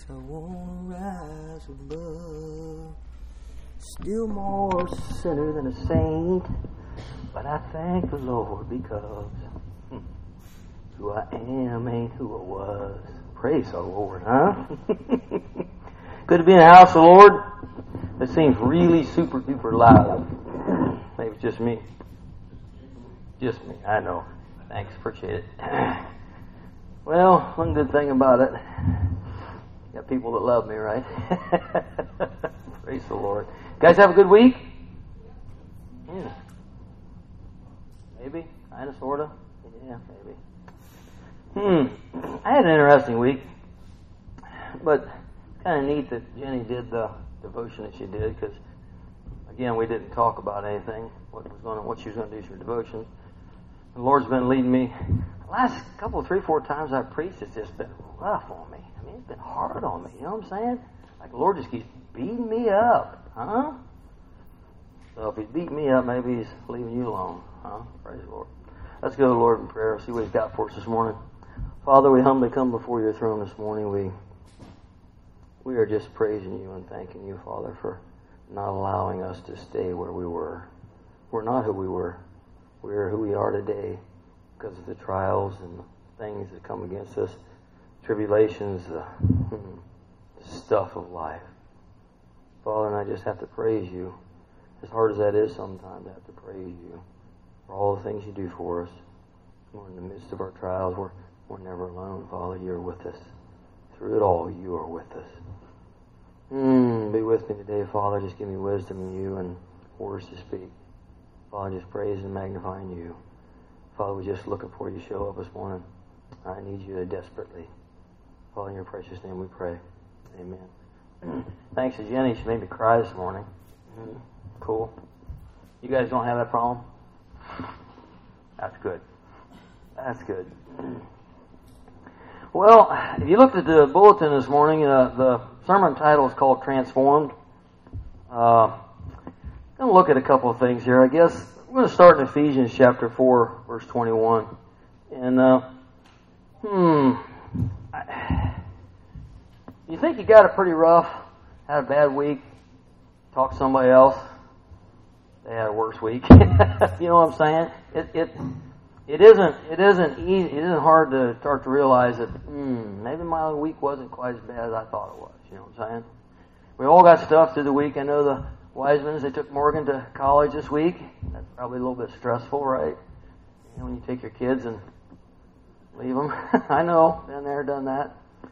I want to rise above. Still more sinner than a saint, but I thank the Lord because who I am ain't who I was. Praise the Lord, huh? Good to be in the house of the Lord. It seems really super duper loud. Maybe it's just me. Just me, I know. Thanks, appreciate it. Well, one good thing about it, got people that love me, right? Praise the Lord. Guys have a good week? Yeah. Maybe? Kinda, sorta? Yeah, maybe. I had an interesting week, but kind of neat that Jenny did the devotion that she did, because again, we didn't talk about anything, what she was going to do for devotion. The Lord's been leading me. The last couple, 3, 4 times I've preached, it's just been rough on me. I mean, it's been hard on me. You know what I'm saying? Like the Lord just keeps beating me up, huh? So if He's beating me up, maybe He's leaving you alone, huh? Praise the Lord. Let's go to the Lord in prayer. See what He's got for us this morning. Father, we humbly come before Your throne this morning. We are just praising You and thanking You, Father, for not allowing us to stay where we were. We're not who we were. We are who we are today because of the trials and the things that come against us, tribulations, the stuff of life. Father, and I just have to praise You. As hard as that is sometimes, I have to praise You for all the things You do for us. We're in the midst of our trials. We're never alone, Father. You're with us. Through it all, You are with us. Be with me today, Father. Just give me wisdom in You and words to speak. Father, just praise and magnifying You. Father, we're just looking for You to show up this morning. I need You desperately. Father, in Your precious name we pray. Amen. Thanks to Jenny. She made me cry this morning. Cool. You guys don't have that problem? That's good. That's good. Well, if you looked at the bulletin this morning, the sermon title is called Transformed. I'm going to look at a couple of things here. I guess we're going to start in Ephesians chapter 4, verse 21. And, you think you got it pretty rough, had a bad week, talk to somebody else, they had a worse week. You know what I'm saying? It isn't easy. It isn't hard to start to realize that maybe my week wasn't quite as bad as I thought it was. You know what I'm saying? We all got stuff through the week. I know the Wisemans, they took Morgan to college this week. That's probably a little bit stressful, right? You know, when you take your kids and leave them. I know, been there, done that.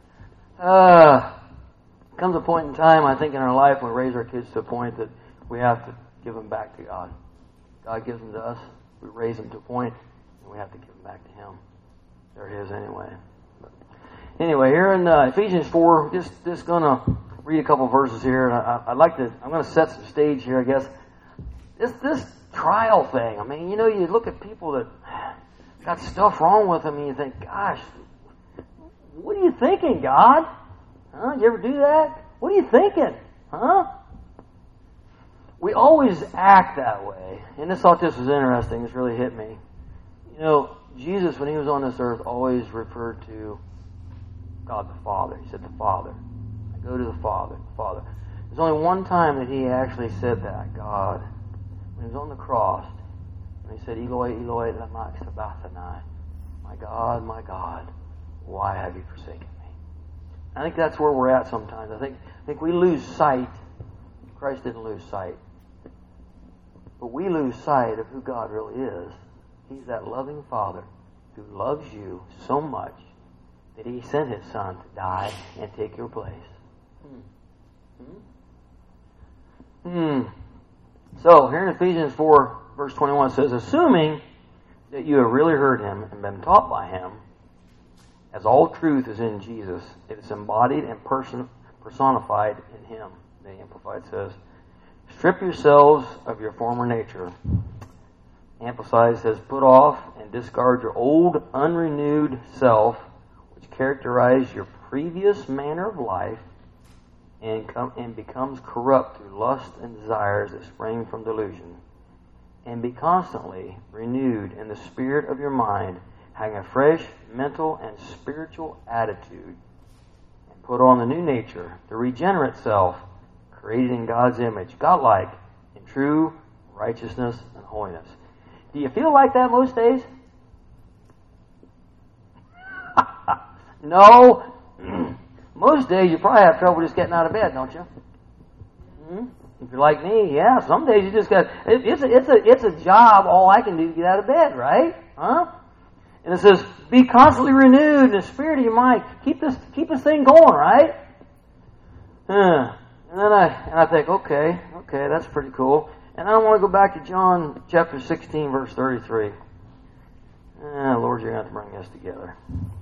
Comes a point in time, I think, in our life when we raise our kids to a point that we have to give them back to God. God gives them to us. We raise them to a point, and we have to give them back to Him. There it is, anyway. But anyway, here in Ephesians 4, just going to read a couple verses here, and I'm going to set some stage here, I guess. This trial thing, I mean, you know, you look at people that got stuff wrong with them, and you think, gosh, what are you thinking, God? Huh? Did you ever do that? What are you thinking? Huh? We always act that way, and I thought this was interesting. This really hit me. You know, Jesus, when He was on this earth, always referred to God the Father. He said, the Father. I go to the Father. Father. There's only one time that He actually said that, God. When He was on the cross, and He said, Eloi, Eloi, lama sabachthani. My God, why have You forsaken me? I think that's where we're at sometimes. I think we lose sight. Christ didn't lose sight. But we lose sight of who God really is. He's that loving Father who loves you so much that He sent His Son to die and take your place. So, here in Ephesians 4, verse 21, it says, assuming that you have really heard Him and been taught by Him, as all truth is in Jesus, it is embodied and personified in Him. The Amplified says, strip yourselves of your former nature. Amplified says, put off and discard your old, unrenewed self, which characterized your previous manner of life and becomes corrupt through lust and desires that spring from delusion. And be constantly renewed in the spirit of your mind, having a fresh mental and spiritual attitude, and Put on the new nature, the regenerate self, created in God's image, godlike, in true righteousness and holiness. Do you feel like that most days? No. Most days you probably have trouble just getting out of bed, don't you? If you're like me, yeah. Some days you just got. It's a job. All I can do is get out of bed, right? Huh? And it says, be constantly renewed in the spirit of your mind. Keep this thing going, right? And then I think, okay, that's pretty cool. And I want to go back to John chapter 16, verse 33. Lord, you're going to have to bring this together.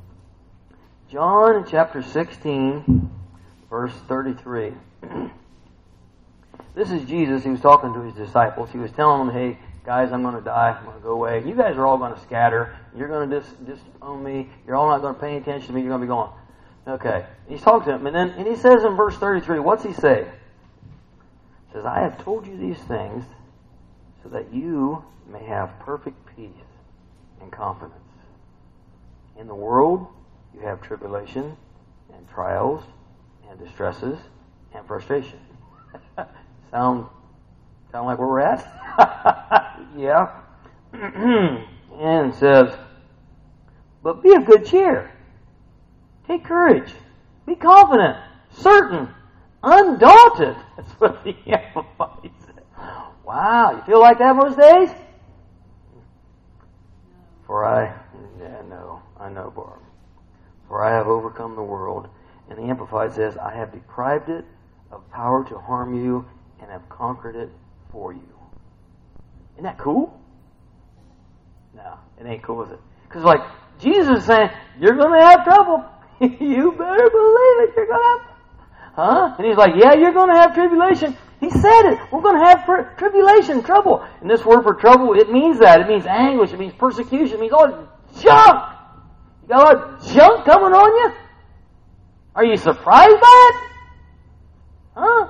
John chapter 16, verse 33. This is Jesus. He was talking to his disciples. He was telling them, hey, guys, I'm going to die. I'm going to go away. You guys are all going to scatter. You're going to disown me. You're all not going to pay attention to me. You're going to be gone. Okay. He's talking to them. And he says in verse 33, what's he say? He says, I have told you these things so that you may have perfect peace and confidence. In the world, you have tribulation and trials and distresses and frustration. Sound like where we're at? Yeah. And it says, but be of good cheer. Take courage. Be confident, certain, undaunted. That's what the Amplified said. Wow, you feel like that most days? I know, Barb. For I have overcome the world. And the Amplified says, I have deprived it of power to harm you and have conquered it for you. Isn't that cool? No, it ain't cool, is it? Because like, Jesus is saying, you're going to have trouble. You better believe it, you're going to have. Huh? And he's like, yeah, you're going to have tribulation. He said it. We're going to have tribulation, trouble. And this word for trouble, it means that. It means anguish. It means persecution. It means all junk. You got a lot of junk coming on you? Are you surprised by it? Huh?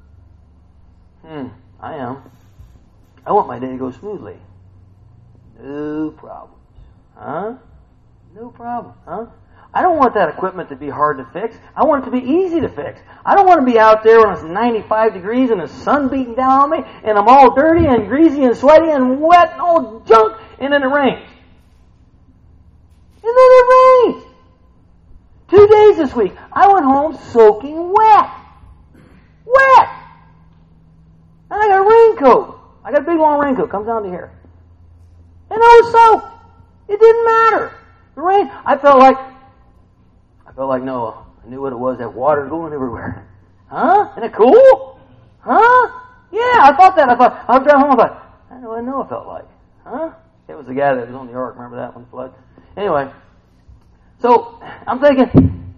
I am. I want my day to go smoothly. No problems. Huh? No problem. Huh? I don't want that equipment to be hard to fix. I want it to be easy to fix. I don't want to be out there when it's 95 degrees and the sun beating down on me and I'm all dirty and greasy and sweaty and wet and all junk and then it rains. And then it rains. 2 days this week, I went home soaking wet. Wet! And I got a raincoat. I got a big long raincoat. Comes down to here. And I was soaked. It didn't matter. The rain, I felt like Noah. I knew what it was. That water going everywhere. Huh? Isn't it cool? Huh? Yeah, I thought that. I was driving home. I thought, I know what Noah felt like. Huh? It was the guy that was on the ark. Remember that one flood? Anyway, so I'm thinking,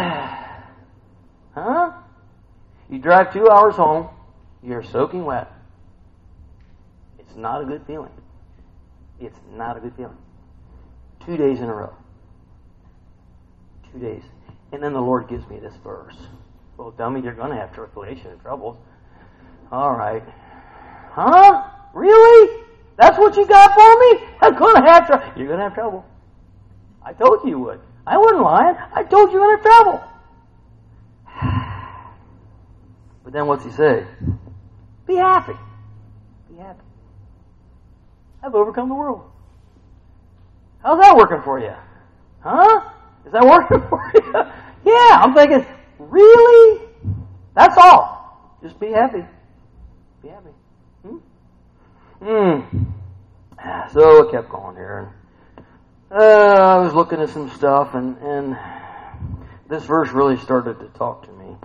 huh? You drive 2 hours home. You're soaking wet. It's not a good feeling. It's not a good feeling. 2 days in a row. 2 days. And then the Lord gives me this verse. Well, dummy, you're going to have tribulation and troubles. All right. Huh? Really? That's what you got for me? I'm going to have trouble. You're going to have trouble. I told you would. I wasn't lying. I told you you're going to have trouble. But then what's he say? Be happy. Be happy. I've overcome the world. How's that working for you? Huh? Is that working for you? Yeah, I'm thinking, really? That's all. Just be happy. Be happy. So I kept going here. I was looking at some stuff, and this verse really started to talk to me.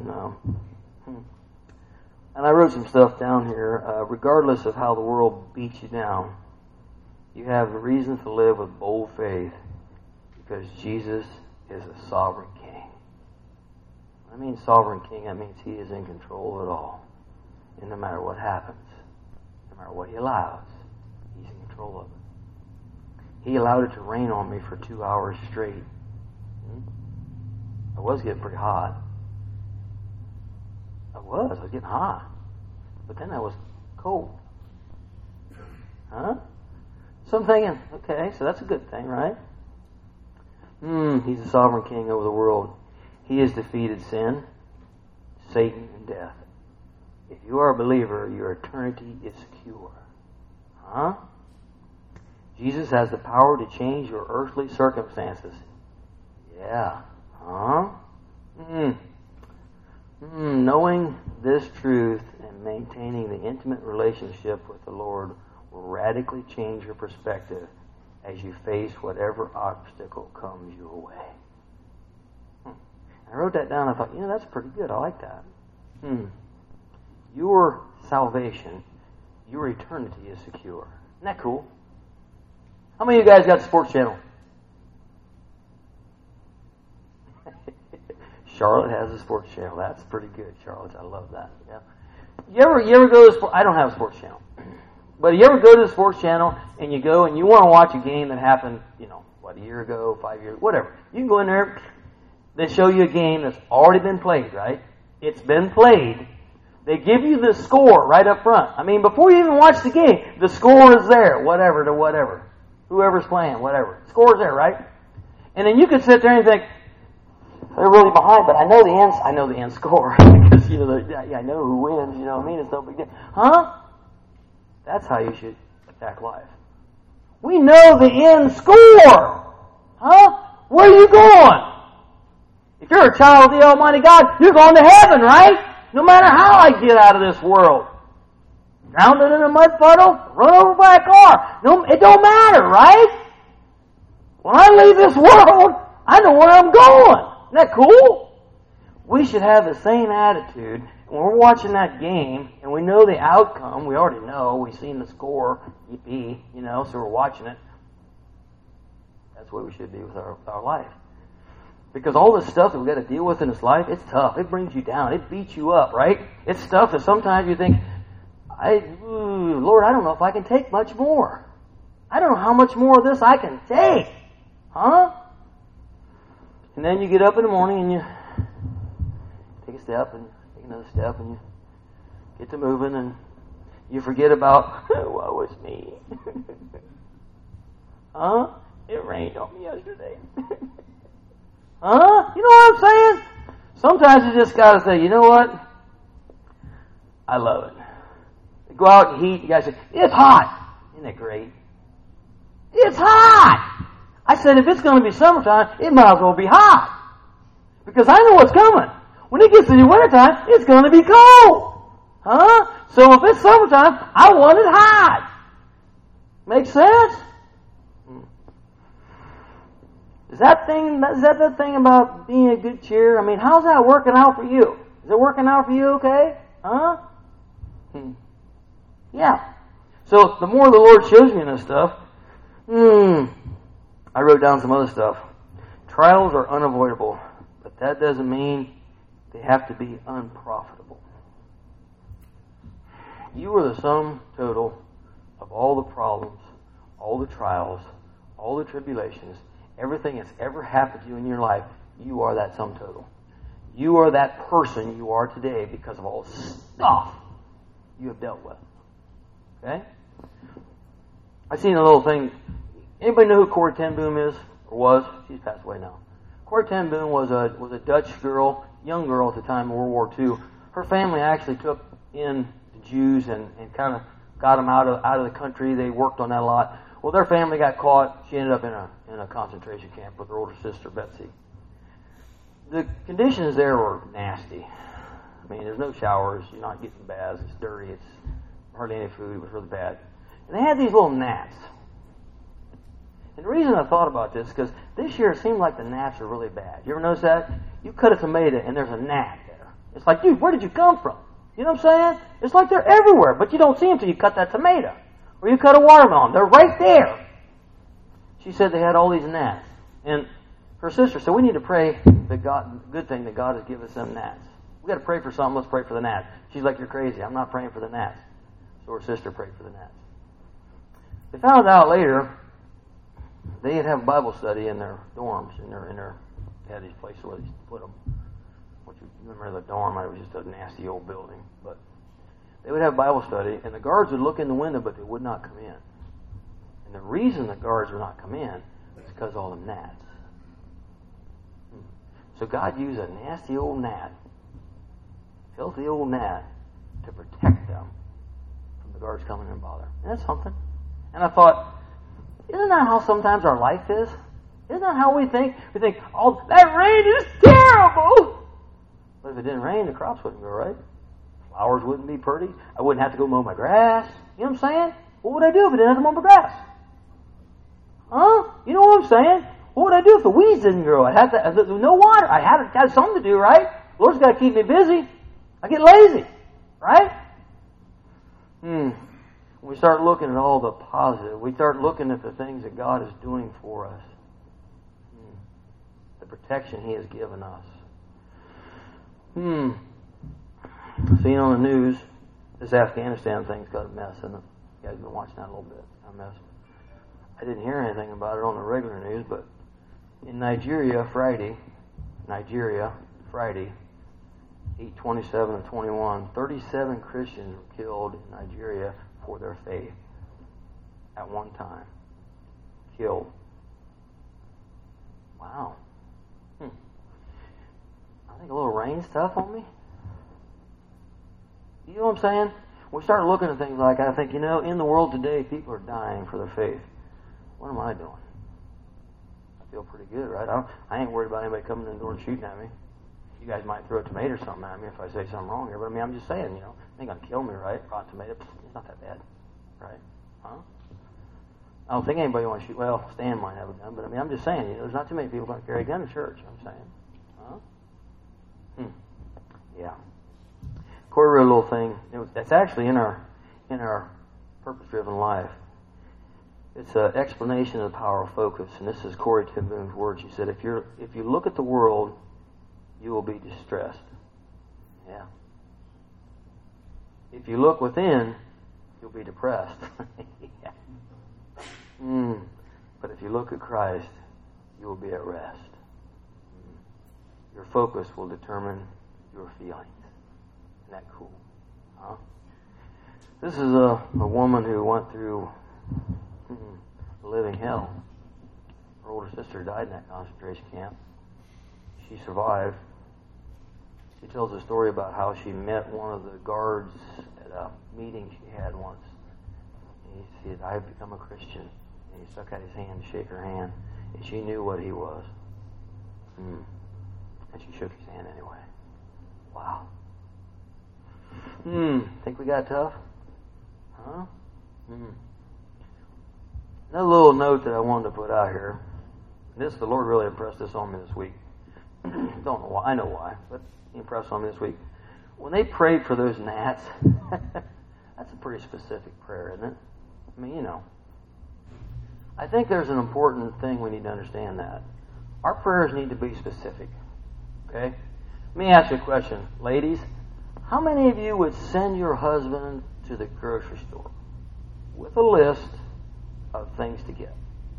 And I wrote some stuff down here. Regardless of how the world beats you down, you have a reason to live with bold faith because Jesus is a sovereign king. I mean sovereign king, that means he is in control of it all. And no matter what happens, no matter what he allows, he's in control of it. He allowed it to rain on me for 2 hours straight. I was getting pretty hot. I was getting hot. But then I was cold. Huh? So I'm thinking, okay, so that's a good thing, right? He's a sovereign king over the world. He has defeated sin, Satan, and death. If you are a believer, your eternity is secure. Huh? Jesus has the power to change your earthly circumstances. Yeah. Huh? Knowing this truth and maintaining the intimate relationship with the Lord will radically change your perspective as you face whatever obstacle comes your way. I wrote that down. I thought, that's pretty good. I like that. Your salvation, your eternity is secure. Isn't that cool? How many of you guys got the Sports Channel? Charlotte has a Sports Channel. That's pretty good, Charlotte. I love that. Yeah. You ever go to I don't have a Sports Channel. But you ever go to the Sports Channel and you go and you want to watch a game that happened, a year ago, 5 years, whatever. You can go in there, they show you a game that's already been played, right? It's been played. They give you the score right up front. I mean, before you even watch the game, the score is there, whatever to whatever. Whoever's playing, whatever. Score's there, right? And then you could sit there and think, they're really behind, but I know the end score. Because, I know who wins, you know what I mean? It's no big deal. Huh? That's how you should attack life. We know the end score. Huh? Where are you going? If you're a child of the Almighty God, you're going to heaven, right? No matter how I get out of this world. Drowned in a mud puddle, run over by a car. No, it don't matter, right? When I leave this world, I know where I'm going. Isn't that cool? We should have the same attitude when we're watching that game and we know the outcome. We already know. We've seen the score, EP, so we're watching it. That's what we should be with our life. Because all this stuff that we've got to deal with in this life, it's tough. It brings you down. It beats you up, right? It's stuff that sometimes you think, Lord, I don't know if I can take much more. I don't know how much more of this I can take. Huh? And then you get up in the morning and you take a step and take another step and you get to moving and you forget about, what was me? Huh? It rained on me yesterday. Huh? You know what I'm saying? Sometimes you just got to say, you know what? I love it. You go out and heat, you guys say, it's hot. Isn't it great? It's hot. I said, if it's going to be summertime, it might as well be hot. Because I know what's coming. When it gets to the wintertime, it's going to be cold. Huh? So if it's summertime, I want it hot. Make sense? Is that the thing about being a good cheer? I mean, how's that working out for you? Is it working out for you okay? Huh? Yeah. So the more the Lord shows me this stuff, I wrote down some other stuff. Trials are unavoidable, but that doesn't mean they have to be unprofitable. You are the sum total of all the problems, all the trials, all the tribulations, everything that's ever happened to you in your life. You are that sum total. You are that person you are today because of all the stuff you have dealt with. Okay? I seen a little thing. Anybody know who Corrie ten Boom is or was? She's passed away now. Corrie ten Boom was a Dutch girl, young girl at the time of World War II. Her family actually took in the Jews and kind of got them out of the country. They worked on that a lot. Well, their family got caught. She ended up in a concentration camp with her older sister Betsy. The conditions there were nasty. I mean, there's no showers. You're not getting baths. It's dirty. It's hardly any food. It was really bad. And they had these little gnats. And the reason I thought about this is because this year it seemed like the gnats are really bad. You ever notice that? You cut a tomato and there's a gnat there. It's like, dude, where did you come from? You know what I'm saying? It's like they're everywhere, but you don't see them until you cut that tomato. Or you cut a watermelon. They're right there. She said they had all these gnats. And her sister said, we need to pray that God, good thing that God has given us them gnats. We got to pray for something. Let's pray for the gnats. She's like, you're crazy. I'm not praying for the gnats. So her sister prayed for the gnats. They found out later they'd have Bible study in their dorms, in their they had these places where they put them. Which you remember the dorm? It was just a nasty old building, but they would have Bible study, and the guards would look in the window, but they would not come in. And the reason the guards would not come in is because of all the gnats. So God used a nasty old gnat, filthy old gnat, to protect them from the guards coming in and bother. And that's something. And I thought, isn't that how sometimes our life is? Isn't that how we think? We think, oh, that rain is terrible. But if it didn't rain, the crops wouldn't grow, right? Flowers wouldn't be pretty. I wouldn't have to go mow my grass. You know what I'm saying? What would I do if I didn't have to mow my grass? Huh? You know what I'm saying? What would I do if the weeds didn't grow? I'd have to, no water. I had something to do, right? The Lord's got to keep me busy. I get lazy, right? When we start looking at all the positive, we start looking at the things that God is doing for us, the protection He has given us. Seeing on the news, this Afghanistan thing's got a mess, and you guys have been watching that a little bit. A mess. I didn't hear anything about it on the regular news, but in Nigeria, Friday, 8/27 of 21, 37 Christians were killed in Nigeria for their faith at one time. Killed. Wow. I think a little rain's tough on me. You know what I'm saying? We start looking at things like, I think, in the world today, people are dying for their faith. What am I doing? I feel pretty good, right? I ain't worried about anybody coming in the door and shooting at me. You guys might throw a tomato or something at me if I say something wrong here, but I'm just saying, it ain't going to kill me, right? Rotten tomato, it's not that bad, right? Huh? I don't think anybody wants to shoot. Well, Stan might have a gun, but I'm just saying, there's not too many people going to carry a gun to church, I'm saying. Huh? Yeah. Corey wrote a little thing. It's actually in our purpose-driven life. It's an explanation of the power of focus, and this is Corey ten Boom's words. He said, "If you look at the world, you will be distressed." Yeah. If you look within, you'll be depressed. Yeah. But if you look at Christ, you will be at rest. Your focus will determine your feelings. Isn't that cool? Huh? This is a woman who went through living hell. Her older sister died in that concentration camp. She survived. She tells a story about how she met one of the guards at a meeting she had once. And he said, "I've become a Christian." And he stuck out his hand to shake her hand. And she knew what he was. And she shook his hand anyway. Wow. Think we got tough? Huh? Another little note that I wanted to put out here. The Lord really impressed this on me this week. Don't know why. I know why, but He impressed on me this week. When they prayed for those gnats, that's a pretty specific prayer, isn't it? I mean, I think there's an important thing we need to understand that. Our prayers need to be specific. Okay? Let me ask you a question. Ladies, how many of you would send your husband to the grocery store with a list of things to get?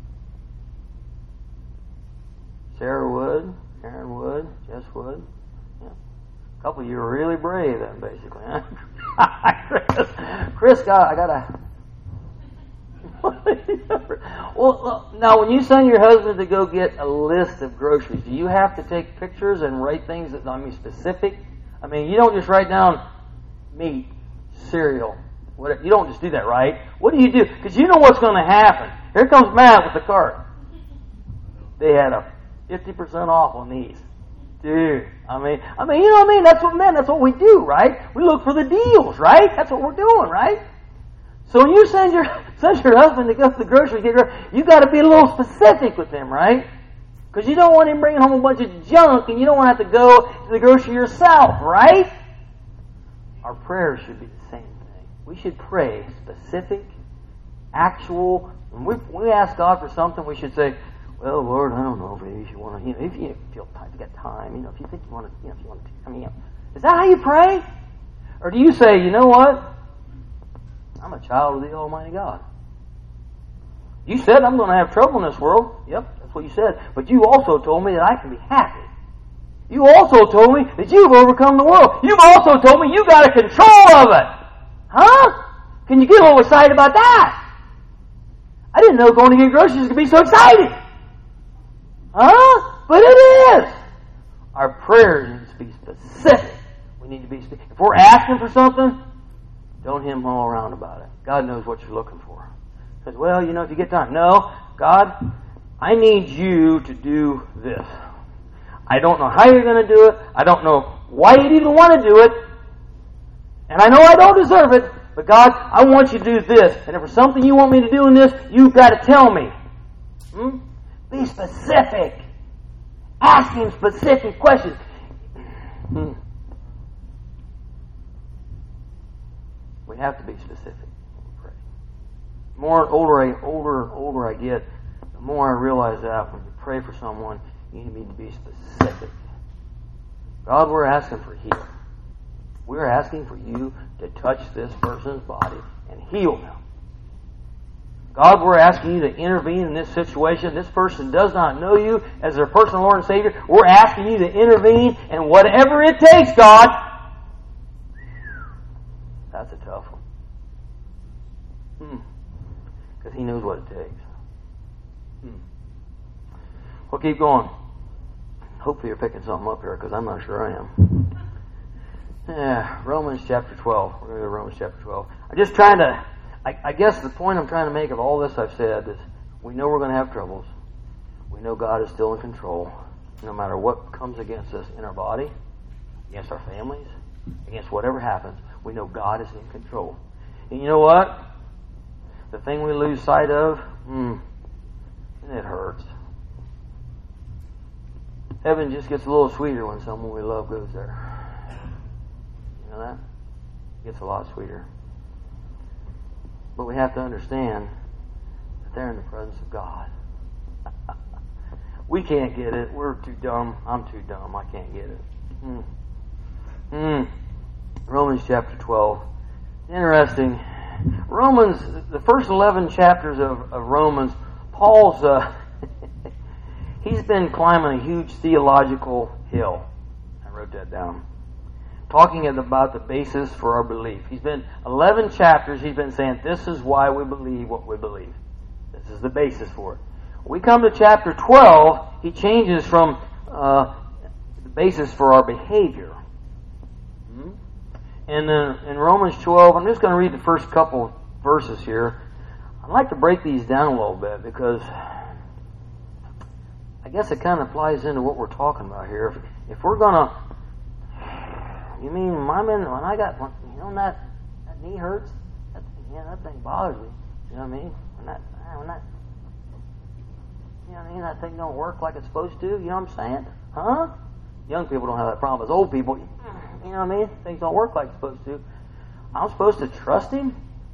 Sarah would, Aaron would, Jess would. Yeah. A couple of you are really brave then, basically. Huh? Chris, I got a... Well, now, when you send your husband to go get a list of groceries, do you have to take pictures and write things that, specific? I mean, you don't just write down meat, cereal. You don't just do that, right? What do you do? Because you know what's going to happen. Here comes Matt with the cart. They had a 50% off on these. Dude, I mean, you know what I mean? That's what we do, right? We look for the deals, right? That's what we're doing, right? So when you send your husband to go to the grocery store, you got to be a little specific with him, right? Because you don't want him bringing home a bunch of junk, and you don't want to have to go to the grocery yourself, right? Our prayers should be the same thing. We should pray specific, actual. When we ask God for something, we should say, "Well, Lord, I don't know if you want to, if you feel time, if you got time, if you think you want to, if you want to, is that how you pray? Or do you say, you know what? I'm a child of the Almighty God. You said I'm going to have trouble in this world. Yep, that's what you said. But you also told me that I can be happy. You also told me that you've overcome the world. You've also told me you got a control of it. Huh? Can you get a little excited about that? I didn't know going to get groceries could be so exciting. Huh? But it is. Our prayers need to be specific. We need to be specific. If we're asking for something, don't hem all around about it. God knows what you're looking for. Because, well, if you get time. No, God, I need you to do this. I don't know how you're going to do it. I don't know why you'd even want to do it. And I know I don't deserve it. But God, I want you to do this. And if there's something you want me to do in this, you've got to tell me. Be specific. Ask Him specific questions. We have to be specific. The more older I get, the more I realize that when you pray for someone, you need to be specific. God, we're asking for healing. We're asking for you to touch this person's body and heal them. God, we're asking you to intervene in this situation. This person does not know you as their personal Lord and Savior. We're asking you to intervene, and whatever it takes, God. That's a tough one. Because He knows what it takes. We'll keep going. Hopefully you're picking something up here, because I'm not sure I am. Yeah, Romans chapter 12. We're going to go to Romans chapter 12. I'm just trying to... I guess the point I'm trying to make of all this I've said is we know we're going to have troubles. We know God is still in control. No matter what comes against us in our body, against our families, against whatever happens, we know God is in control. And you know what? The thing we lose sight of, it hurts. Heaven just gets a little sweeter when someone we love goes there. You know that? It gets a lot sweeter. But we have to understand that they're in the presence of God. We can't get it. We're too dumb. I'm too dumb. I can't get it. Romans chapter 12. Interesting. Romans, the first 11 chapters of Romans, Paul's, he's been climbing a huge theological hill. I wrote that down. Talking about the basis for our belief. He's been 11 chapters, he's been saying, this is why we believe what we believe. This is the basis for it. When we come to chapter 12, he changes from the basis for our behavior. And in Romans 12, I'm just going to read the first couple verses here. I'd like to break these down a little bit because I guess it kind of applies into what we're talking about here. If we're going to... You mean, when I got, that knee hurts? That thing bothers me. You know what I mean? That thing don't work like it's supposed to. You know what I'm saying? Huh? Young people don't have that problem. As old people, you know what I mean? Things don't work like it's supposed to. I'm supposed to trust Him?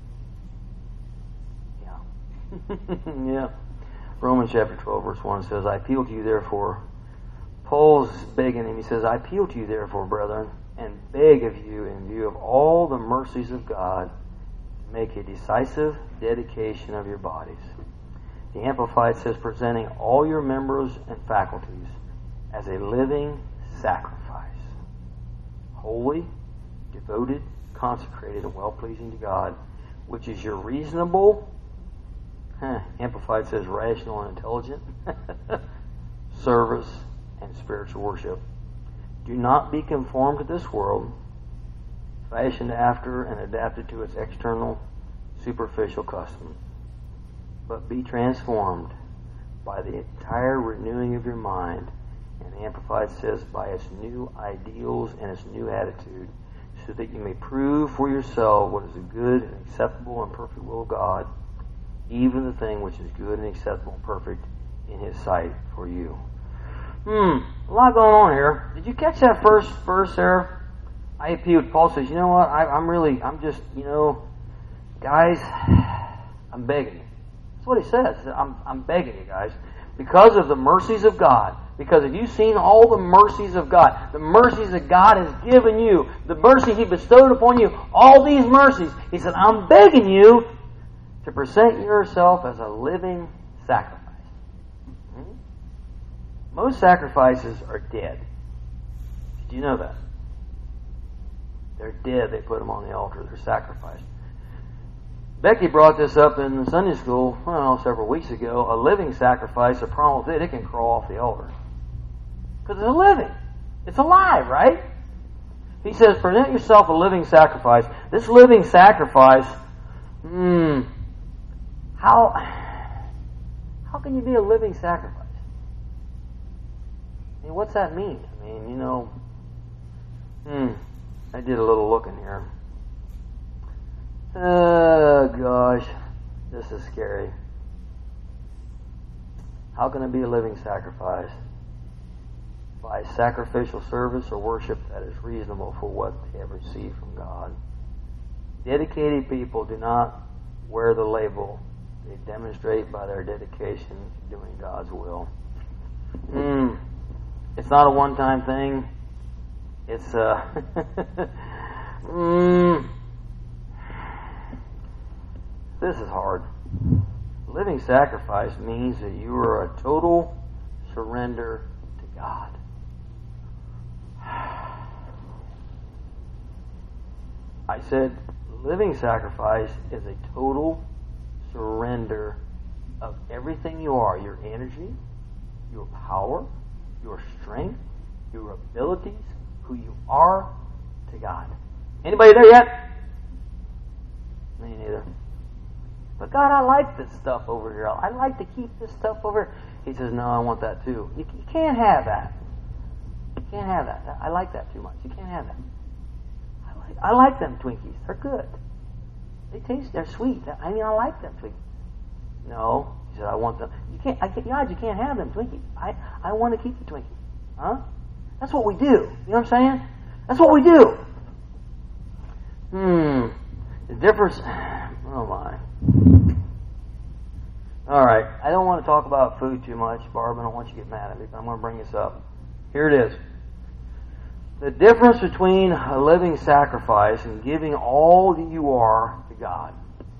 Yeah. Yeah. Romans chapter 12, verse 1 says, I appeal to you, therefore. Paul's begging him. He says, I appeal to you, therefore, brethren, and beg of you, in view of all the mercies of God, to make a decisive dedication of your bodies. The Amplified says, presenting all your members and faculties as a living sacrifice, holy, devoted, consecrated, and well-pleasing to God, which is your reasonable, Amplified says rational and intelligent, service and spiritual worship. Do not be conformed to this world, fashioned after and adapted to its external, superficial customs, but be transformed by the entire renewing of your mind. And the Amplified says, by its new ideals and its new attitude, so that you may prove for yourself what is the good and acceptable and perfect will of God, even the thing which is good and acceptable and perfect in His sight for you. A lot going on here. Did you catch that first verse there? I appealed. Paul says, you know what? I'm just, guys, I'm begging you. That's what he says. I'm begging you guys. Because of the mercies of God. Because have you seen all the mercies of God? The mercies that God has given you. The mercy He bestowed upon you. All these mercies. He said, I'm begging you to present yourself as a living sacrifice. Most sacrifices are dead. Did you know that? They're dead. They put them on the altar. They're sacrificed. Becky brought this up in Sunday school, several weeks ago. A living sacrifice, a problem with it can crawl off the altar. Because it's a living. It's alive, right? He says, present yourself a living sacrifice. This living sacrifice, how can you be a living sacrifice? I mean, what's that mean? I mean, I did a little looking here. Oh, gosh. This is scary. How can it be a living sacrifice? By sacrificial service or worship that is reasonable for what they have received from God. Dedicated people do not wear the label. They demonstrate by their dedication to doing God's will. It's not a one-time thing. It's this is hard. Living sacrifice means that you are a total surrender to God. I said living sacrifice is a total surrender of everything you are, your energy, your power, your strength, your abilities, who you are, to God. Anybody there yet? Me neither. But God, I like this stuff over here. I like to keep this stuff over here. He says, no, I want that too. You can't have that. You can't have that. I like that too much. You can't have that. I like them Twinkies. They're good. They're sweet. I like them Twinkies. No, he said, I want them. God, you can't have them Twinkies. I want to keep the Twinkies. Huh? That's what we do. You know what I'm saying? That's what we do. The difference. Oh my. All right. I don't want to talk about food too much, Barb. I don't want you to get mad at me, but I'm going to bring this up. Here it is. The difference between a living sacrifice and giving all that you are to God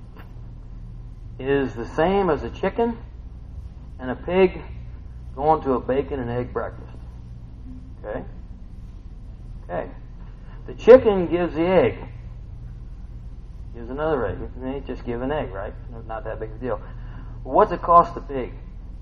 is the same as a chicken and a pig going to a bacon and egg breakfast. Okay? Okay. The chicken gives the egg. Gives another egg. They just give an egg, right? Not that big of a deal. What's it cost the pig?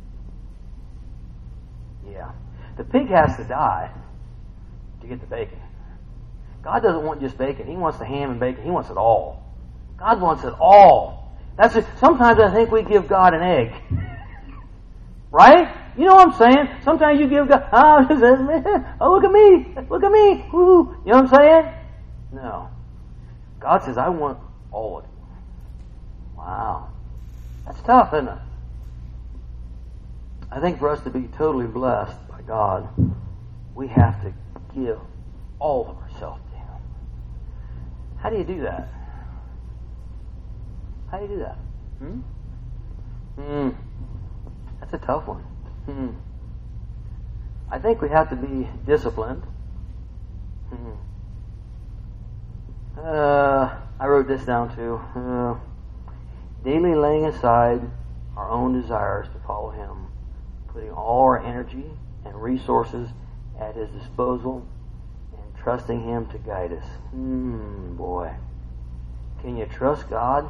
Yeah. The pig has to die to get the bacon. God doesn't want just bacon. He wants the ham and bacon. He wants it all. God wants it all. That's it. Sometimes I think we give God an egg. Right? You know what I'm saying? Sometimes you give God, oh, look at me. Look at me. Woo. You know what I'm saying? No. God says, I want all of it. Wow. That's tough, isn't it? I think for us to be totally blessed by God, we have to give all of ourselves to Him. How do you do that? How do you do that? That's a tough one. I think we have to be disciplined. I wrote this down too. Daily laying aside our own desires to follow Him, putting all our energy and resources at His disposal, and trusting Him to guide us. Boy. Can you trust God?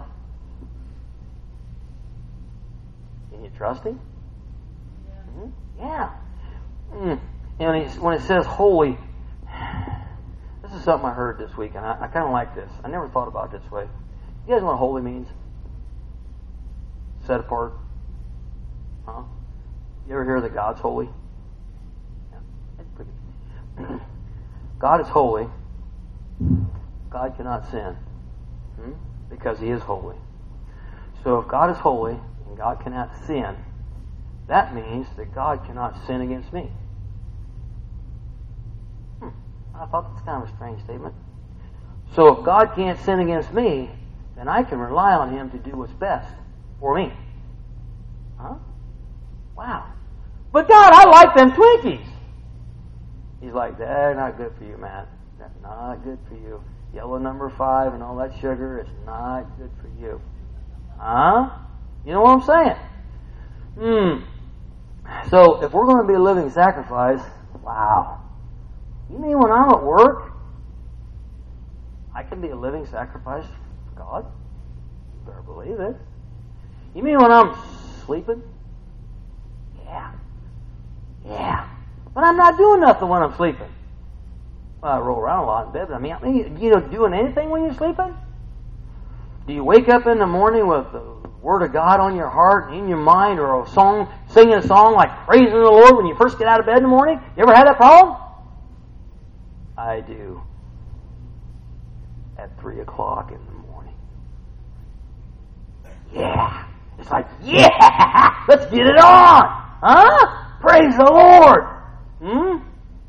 Can you trust Him? Yeah. When it says holy, this is something I heard this week, and I kind of like this. I never thought about it this way. You guys know what holy means? Set apart. Huh? You ever hear that God's holy? Yeah, that's pretty good. God is holy. God cannot sin because He is holy. So if God is holy and God cannot sin, that means that God cannot sin against me. I thought that's kind of a strange statement. So if God can't sin against me, then I can rely on Him to do what's best for me. Huh? Wow. But God, I like them Twinkies. He's like, they're not good for you, man. They're not good for you. Yellow number 5 and all that sugar is not good for you. Huh? You know what I'm saying? So if we're going to be a living sacrifice, wow. You mean when I'm at work, I can be a living sacrifice for God? You better believe it. You mean when I'm sleeping? Yeah. But I'm not doing nothing when I'm sleeping. Well, I roll around a lot in bed, but I mean, doing anything when you're sleeping? Do you wake up in the morning with the Word of God on your heart, in your mind, or singing a song like praising the Lord when you first get out of bed in the morning? You ever had that problem? I do. At 3 o'clock in the morning. Yeah. It's like, yeah! Let's get it on! Huh? Praise the Lord!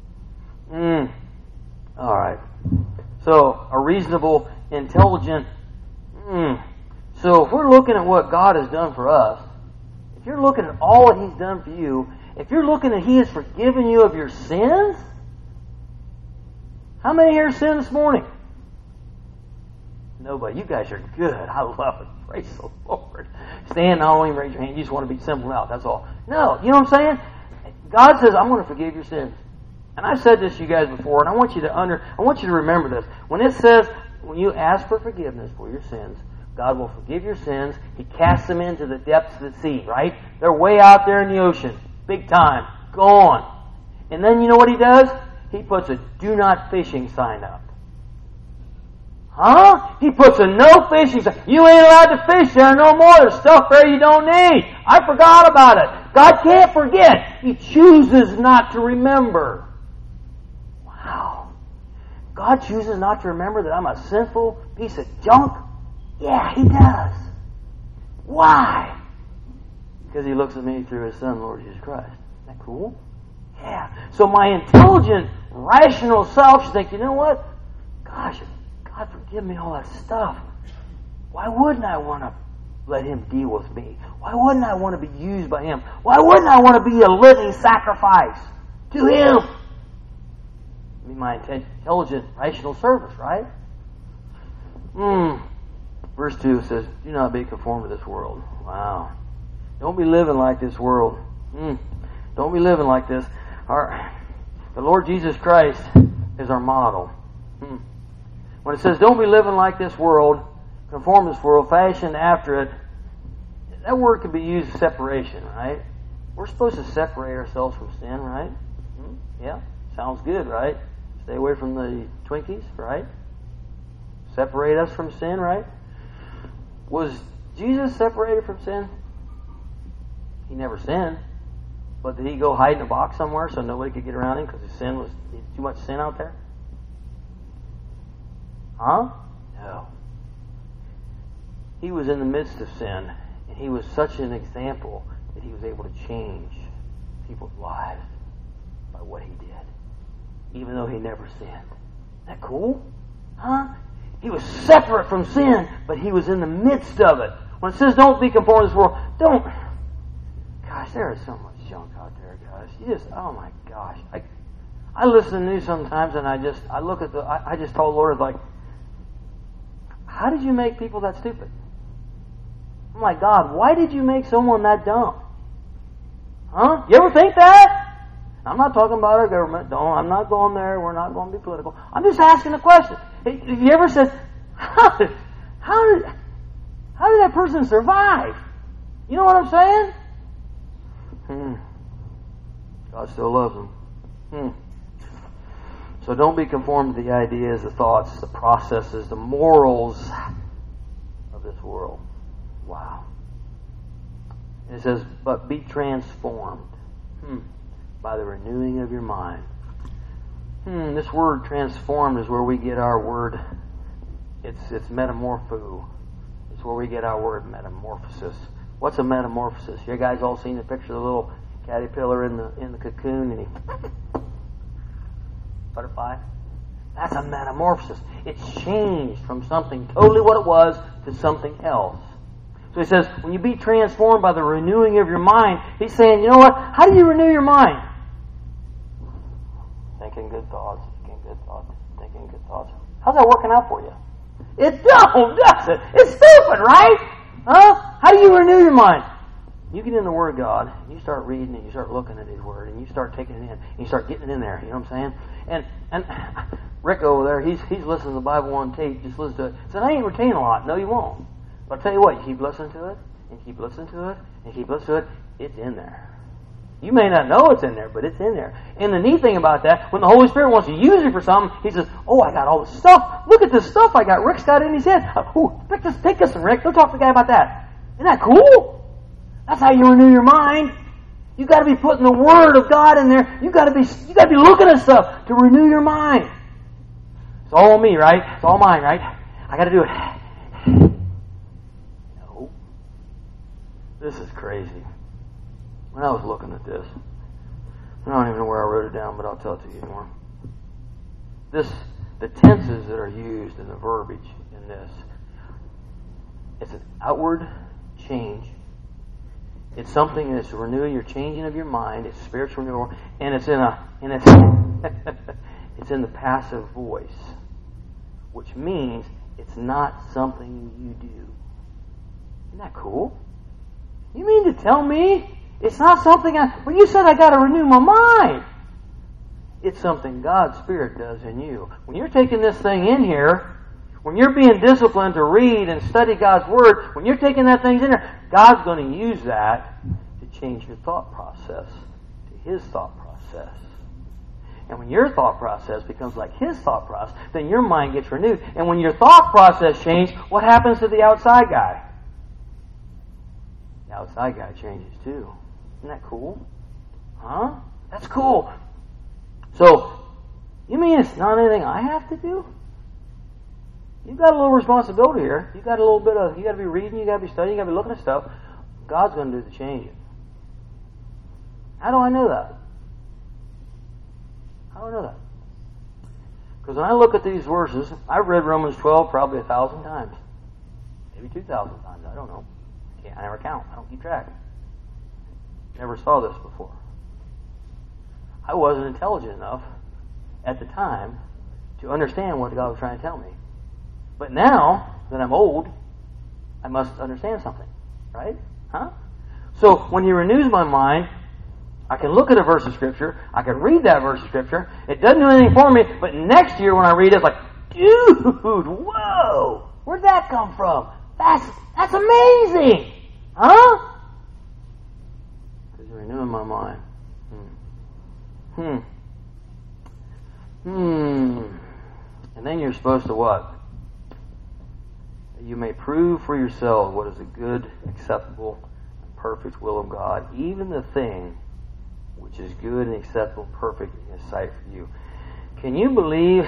All right. So, a reasonable, intelligent... So, if we're looking at what God has done for us, if you're looking at all that He's done for you, if you're looking at He has forgiven you of your sins, how many here sinned this morning? Nobody. You guys are good. I love it. Praise the Lord. Stand, not only raise your hand, you just want to be simple out. That's all. No, you know what I'm saying? God says, I'm going to forgive your sins. And I've said this to you guys before, and I want you to remember this. When it says, when you ask for forgiveness for your sins, God will forgive your sins. He casts them into the depths of the sea, right? They're way out there in the ocean. Big time. Gone. And then you know what He does? He puts a do not fishing sign up. Huh? He puts a no fishing sign. You ain't allowed to fish there no more. There's stuff there you don't need. I forgot about it. God can't forget. He chooses not to remember. Wow. God chooses not to remember that I'm a sinful piece of junk? Yeah, He does. Why? Because He looks at me through His Son, Lord Jesus Christ. Isn't that cool? Yeah. So my intelligent, rational self should think, you know what? Gosh, God forgive me all that stuff. Why wouldn't I want to let Him deal with me? Why wouldn't I want to be used by Him? Why wouldn't I want to be a living sacrifice to Him? I mean, my intelligent, rational service, right? Verse 2 says, do not be conformed to this world. Wow. Don't be living like this world. Don't be living like this. The Lord Jesus Christ is our model. When it says, don't be living like this world, conform to this world, fashioned after it, that word could be used as separation, right? We're supposed to separate ourselves from sin, right? Yeah, sounds good, right? Stay away from the Twinkies, right? Separate us from sin, right? Was Jesus separated from sin? He never sinned. But did He go hide in a box somewhere so nobody could get around Him because too much sin out there? Huh? No. He was in the midst of sin, and He was such an example that He was able to change people's lives by what He did, even though He never sinned. Isn't that cool? Huh? He was separate from sin, but He was in the midst of it. When it says don't be conformed to this world, don't. Gosh, there is so much junk out there, guys. Oh my gosh. I listen to the news sometimes, and I just told the Lord, like, how did you make people that stupid? I'm like, God, why did you make someone that dumb? Huh? You ever think that? I'm not talking about our government. I'm not going there. We're not going to be political. I'm just asking a question. Have you ever said, how did that person survive? You know what I'm saying? God still loves them. So don't be conformed to the ideas, the thoughts, the processes, the morals of this world. Wow. And it says, but be transformed by the renewing of your mind. This word transformed is where we get our word. It's metamorpho. It's where we get our word metamorphosis. What's a metamorphosis? You guys all seen the picture of the little caterpillar in the cocoon and he butterfly? That's a metamorphosis. It's changed from something totally what it was to something else. So he says, when you be transformed by the renewing of your mind, he's saying, you know what? How do you renew your mind? Thinking good thoughts, thinking good thoughts. How's that working out for you? It don't, does it? It's stupid, right? Huh? How do you renew your mind? You get in the Word of God, and you start reading, and you start looking at His Word, and you start taking it in, and you start getting it in there. You know what I'm saying? And Rick over there, he's listening to the Bible on tape. Just listen to it. He said, I ain't retaining a lot. No, you won't. But I'll tell you what, you keep listening to it, and keep listening to it, and keep listening to it. It's in there. You may not know it's in there, but it's in there. And the neat thing about that, when the Holy Spirit wants to use you for something, He says, oh, I got all this stuff. Look at this stuff I got. Rick's got it in his head. Take this one, Rick. Go talk to the guy about that. Isn't that cool? That's how you renew your mind. You got to be putting the Word of God in there. You got to be looking at stuff to renew your mind. It's all me, right? It's all mine, right? I got to do it. No. This is crazy. When I was looking at this, I don't even know where I wrote it down, but I'll tell it to you anymore. The tenses that are used in the verbiage in this, it's an outward change. It's something that's renewing, you're changing of your mind. It's spiritual renewal, and it's it's in the passive voice, which means it's not something you do. Isn't that cool? You mean to tell me it's not something well, you said I got to renew my mind. It's something God's Spirit does in you. When you're taking this thing in here, when you're being disciplined to read and study God's Word, when you're taking that thing in there, God's going to use that to change your thought process to His thought process. And when your thought process becomes like His thought process, then your mind gets renewed. And when your thought process changes, what happens to the outside guy? The outside guy changes too. Isn't that cool? Huh? That's cool. So, you mean it's not anything I have to do? You've got a little responsibility here. You got a little bit of, you got to be reading, you got to be studying, you got to be looking at stuff. God's going to do the changing. How do I know that? How do I know that? Because when I look at these verses, I've read Romans 12 probably 1,000 times. Maybe 2,000 times. I don't know. I never count. I don't keep track. Never saw this before. I wasn't intelligent enough at the time to understand what God was trying to tell me. But now that I'm old, I must understand something. Right? Huh? So when He renews my mind, I can look at a verse of Scripture. I can read that verse of Scripture. It doesn't do anything for me, but next year when I read it, it's like, dude, whoa! Where'd that come from? That's amazing! Huh? Because you're renewing my mind. And then you're supposed to what? You may prove for yourselves what is a good, acceptable, and perfect will of God, even the thing which is good and acceptable and perfect in His sight for you. Can you believe?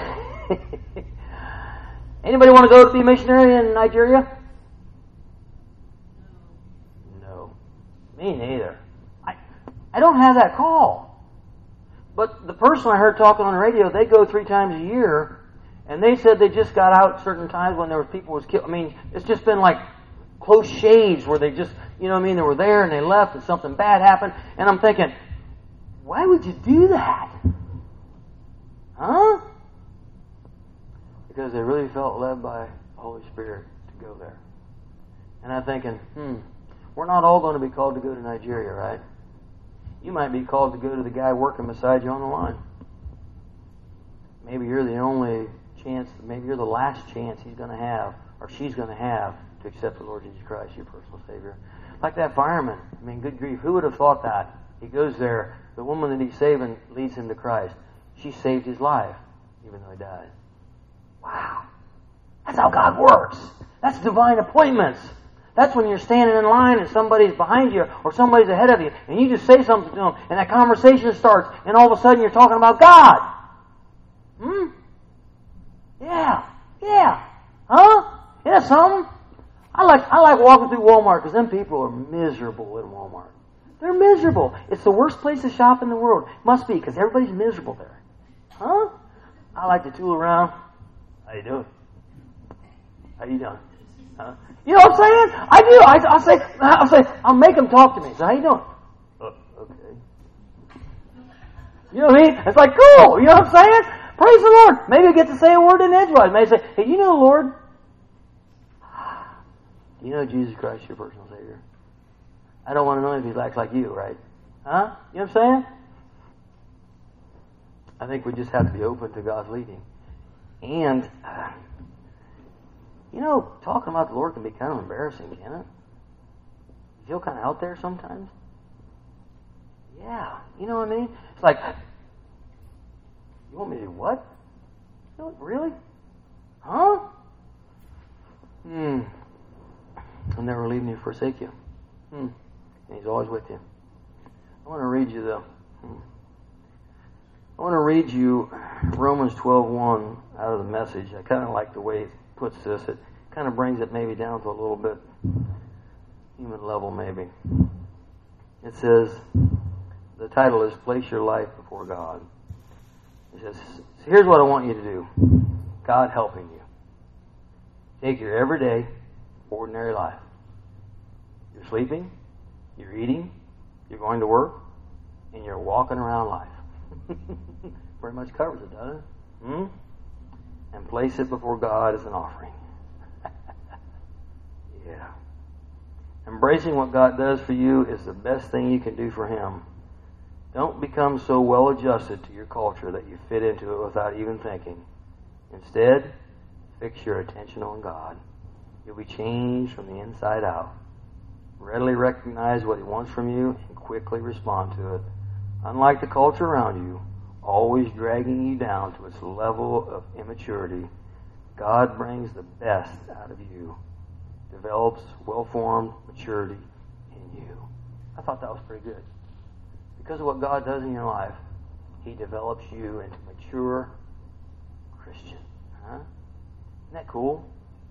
Anybody want to go to be a missionary in Nigeria? No. Me neither. I don't have that call. But the person I heard talking on the radio, they go 3 times a year, and they said they just got out certain times when there were people was killed. I mean, it's just been like close shaves where they just, you know what I mean, they were there and they left and something bad happened. And I'm thinking, why would you do that? Huh? Because they really felt led by the Holy Spirit to go there. And I'm thinking, we're not all going to be called to go to Nigeria, right? You might be called to go to the guy working beside you on the line. Maybe you're the only chance, maybe you're the last chance he's going to have, or she's going to have, to accept the Lord Jesus Christ, your personal Savior. Like that fireman. I mean, good grief. Who would have thought that? He goes there. The woman that he's saving leads him to Christ. She saved his life, even though he died. Wow. That's how God works. That's divine appointments. That's when you're standing in line and somebody's behind you or somebody's ahead of you and you just say something to them and that conversation starts and all of a sudden you're talking about God. Yeah. Huh? Isn't that something? I like walking through Walmart because them people are miserable in Walmart. They're miserable. It's the worst place to shop in the world. Must be because everybody's miserable there. Huh? I like to tool around. How you doing? How you doing? Huh? You know what I'm saying? I do. I'll say, I'll make them talk to me. So how you doing? Okay. You know what I mean? It's like, cool. You know what I'm saying? Praise the Lord. Maybe I get to say a word in edgewise. Maybe say, hey, you know the Lord? Do you know Jesus Christ, your personal Savior? I don't want to know if He acts like you, right? Huh? You know what I'm saying? I think we just have to be open to God's leading. And, you know, talking about the Lord can be kind of embarrassing, can't it? You feel kind of out there sometimes? Yeah. You know what I mean? It's like, you want me to do what? Really? Huh? I'll never leave you or forsake you. And He's always with you. I want to read you Romans 12:1 out of the Message. I kind of like the way it puts this. It kind of brings it maybe down to a little bit human level maybe. It says, the title is Place Your Life Before God. It says, here's what I want you to do. God helping you. Take your everyday, ordinary life. You're sleeping, you're eating, you're going to work, and you're walking around life. Pretty much covers it, doesn't it? And place it before God as an offering. Yeah. Embracing what God does for you is the best thing you can do for Him. Don't become so well adjusted to your culture that you fit into it without even thinking. Instead, fix your attention on God. You'll be changed from the inside out. Readily recognize what He wants from you and quickly respond to it. Unlike the culture around you, always dragging you down to its level of immaturity, God brings the best out of you, develops well-formed maturity in you. I thought that was pretty good. Because of what God does in your life, He develops you into a mature Christian. Huh? Isn't that cool?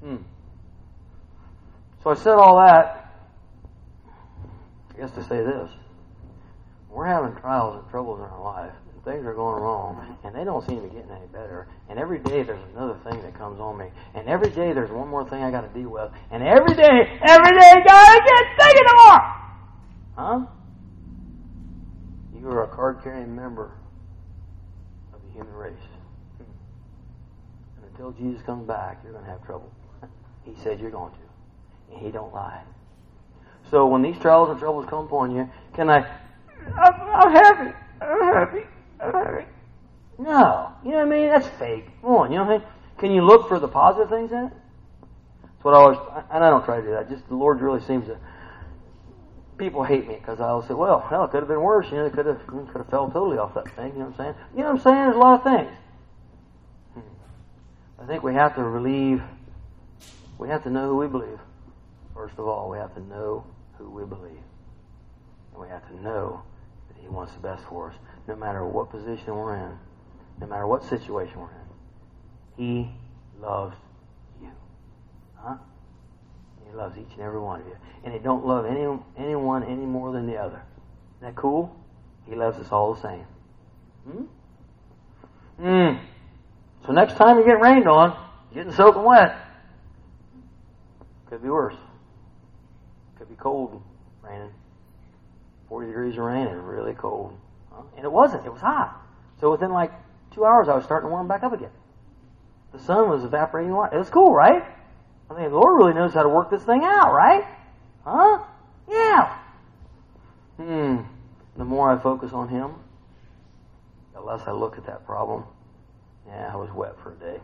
So I said all that, I guess to say this. We're having trials and troubles in our life, and things are going wrong, and they don't seem to be getting any better. And every day there's another thing that comes on me. And every day there's one more thing I got to deal with. And every day, God, I can't take it no more! Huh? You are a card-carrying member of the human race. And until Jesus comes back, you're going to have trouble. He said you're going to. And He don't lie. So when these trials and troubles come upon you, I'm happy. No. You know what I mean? That's fake. Come on, you know what I mean? Can you look for the positive things in it? That's what I always, and I don't try to do that. Just the Lord really seems to, people hate me because I always say, well, hell, it could have been worse. You know, it could have fell totally off that thing. You know what I'm saying? You know what I'm saying? There's a lot of things. I think we have to know who we believe. First of all, we have to know who we believe. And we have to know that He wants the best for us, no matter what position we're in, no matter what situation we're in. He loves you. Huh? He loves each and every one of you. And He don't love anyone any more than the other. Isn't that cool? He loves us all the same. So next time you get rained on, you're getting soaking wet. Could be worse. Could be cold raining. 40 degrees of rain and really cold. And it wasn't. It was hot. So within like 2 hours, I was starting to warm back up again. The sun was evaporating water. It was cool, right? I mean, the Lord really knows how to work this thing out, right? Huh? Yeah. The more I focus on Him, the less I look at that problem. Yeah, I was wet for a day.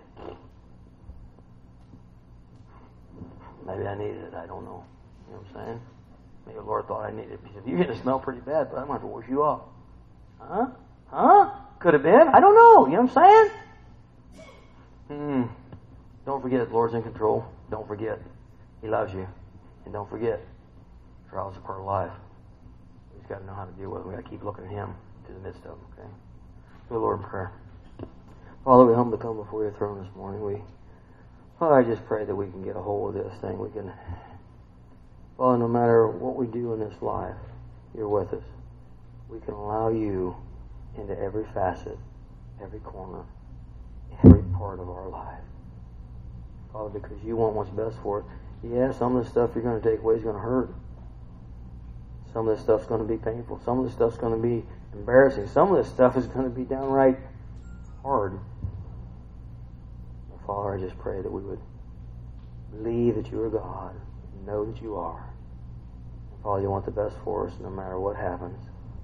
Maybe I needed it. I don't know. You know what I'm saying? Maybe the Lord thought I needed it. He said, you're going to smell pretty bad, but I'm going to have to wash you off. Huh? Could have been. I don't know. You know what I'm saying? Don't forget the Lord's in control. Don't forget He loves you. And don't forget, trials are part of life. We just got to know how to deal with them. We got to keep looking at Him through the midst of them. Okay? Go to the Lord in prayer. Father, we humbly come before Your throne this morning. Father, I just pray that we can get a hold of this thing. We can, Father, no matter what we do in this life, You're with us. We can allow You into every facet, every corner, every part of our life. Father, because You want what's best for us. Yeah, some of the stuff You're going to take away is going to hurt. Some of this stuff's going to be painful. Some of this stuff's going to be embarrassing. Some of this stuff is going to be downright hard. Father, I just pray that we would believe that You are God and know that You are. Father, You want the best for us no matter what happens.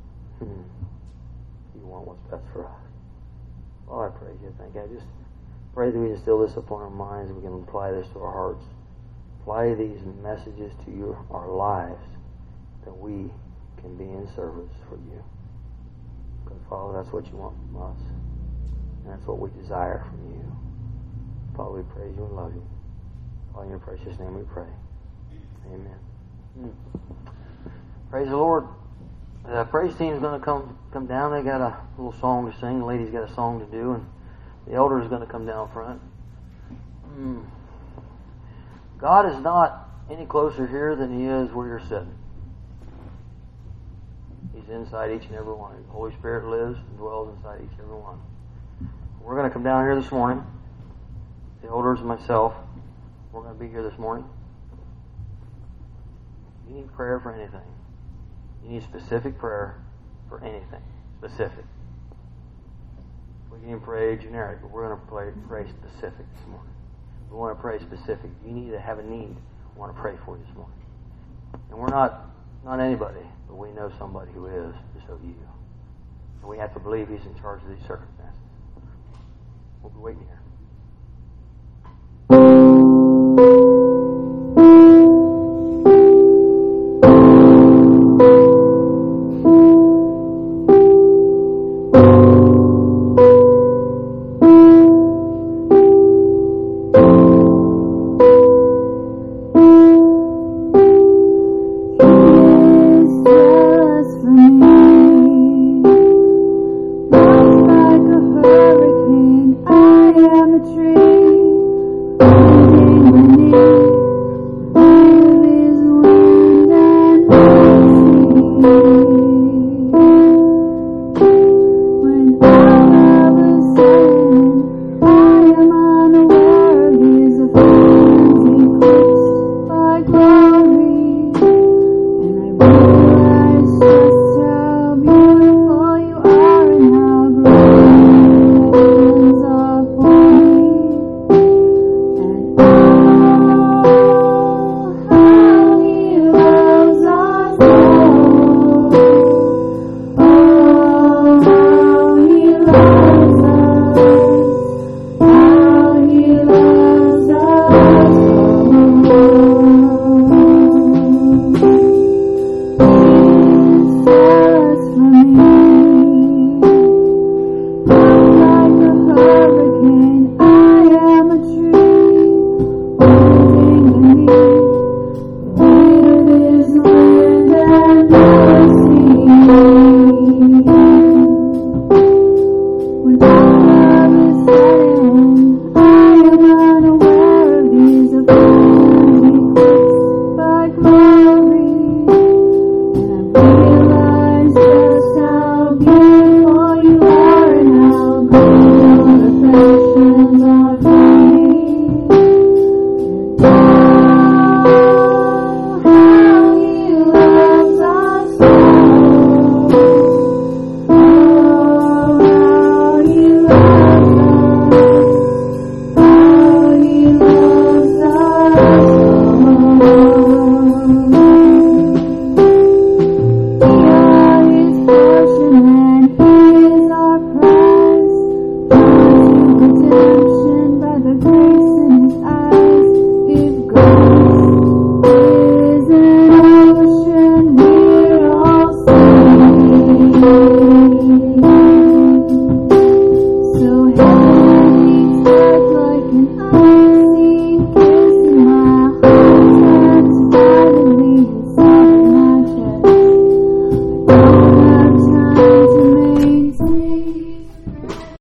You want what's best for us. Father, I praise You. Thank You. I just pray that we instill this upon our minds and we can apply this to our hearts. Apply these messages to our lives that we can be in service for You. Father, that's what you want from us. And that's what we desire from you. Father, we praise you and love you. In your precious name we pray. Amen. Praise the Lord. The praise team is going to come down. They got a little song to sing. The lady's got a song to do, and the elder is going to come down front. God is not any closer here than He is where you're sitting. He's inside each and every one. The Holy Spirit lives and dwells inside each and every one. We're going to come down here this morning. The elders and myself, we're going to be here this morning. You need prayer for anything. You need specific prayer for anything. Specific. We can even pray generic, but we're going to pray specific this morning. We want to pray specific. You need to have a need. We want to pray for you this morning. And we're not anybody, but we know somebody who is, and so do you. And we have to believe He's in charge of these circumstances. We'll be waiting here.